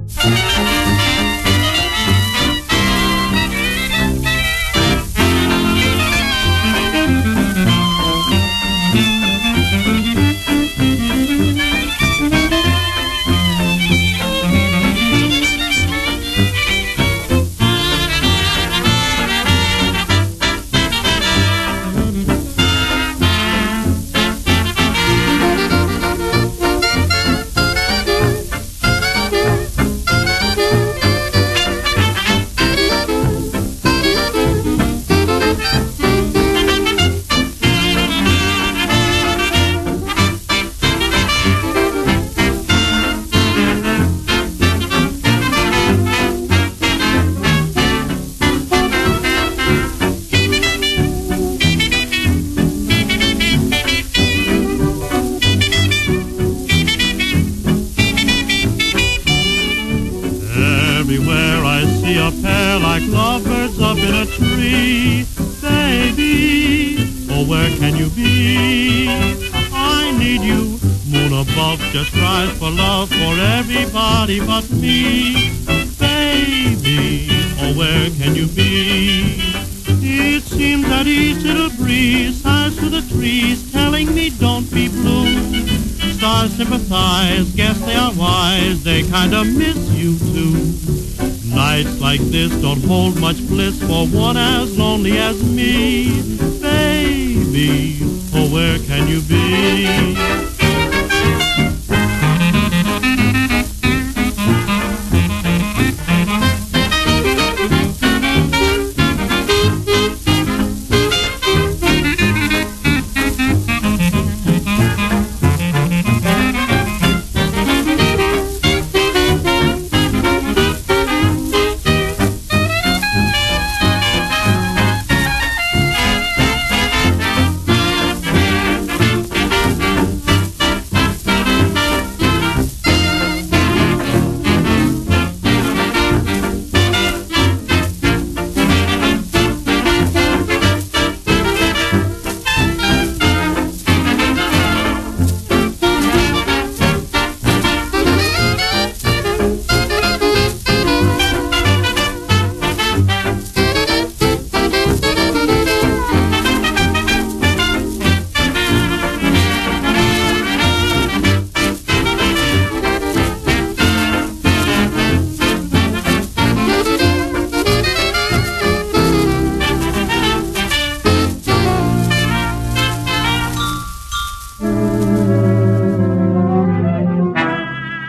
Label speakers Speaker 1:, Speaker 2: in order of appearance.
Speaker 1: Everywhere I see a pair like lovebirds up in a tree. Baby, oh where can you be? I need you, moon above, just rise for love for everybody but me. Baby, oh where can you be? It seems that each little breeze sighs through the trees, telling me don't be blue. Stars sympathize, guess they are wise, they kinda miss you too. Nights like this don't hold much bliss for one as lonely as me. Baby, oh where can you be?